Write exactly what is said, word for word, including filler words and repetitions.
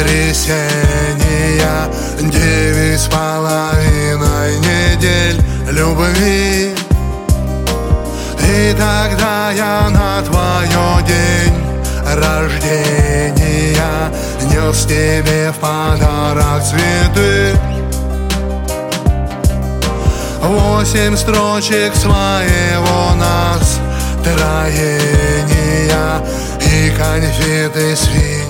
воскресенья, девять с половиной недель любви. И тогда я на твое день рождения нес тебе в подарок цветы. Восемь строчек своего настроения и конфеты свиньи.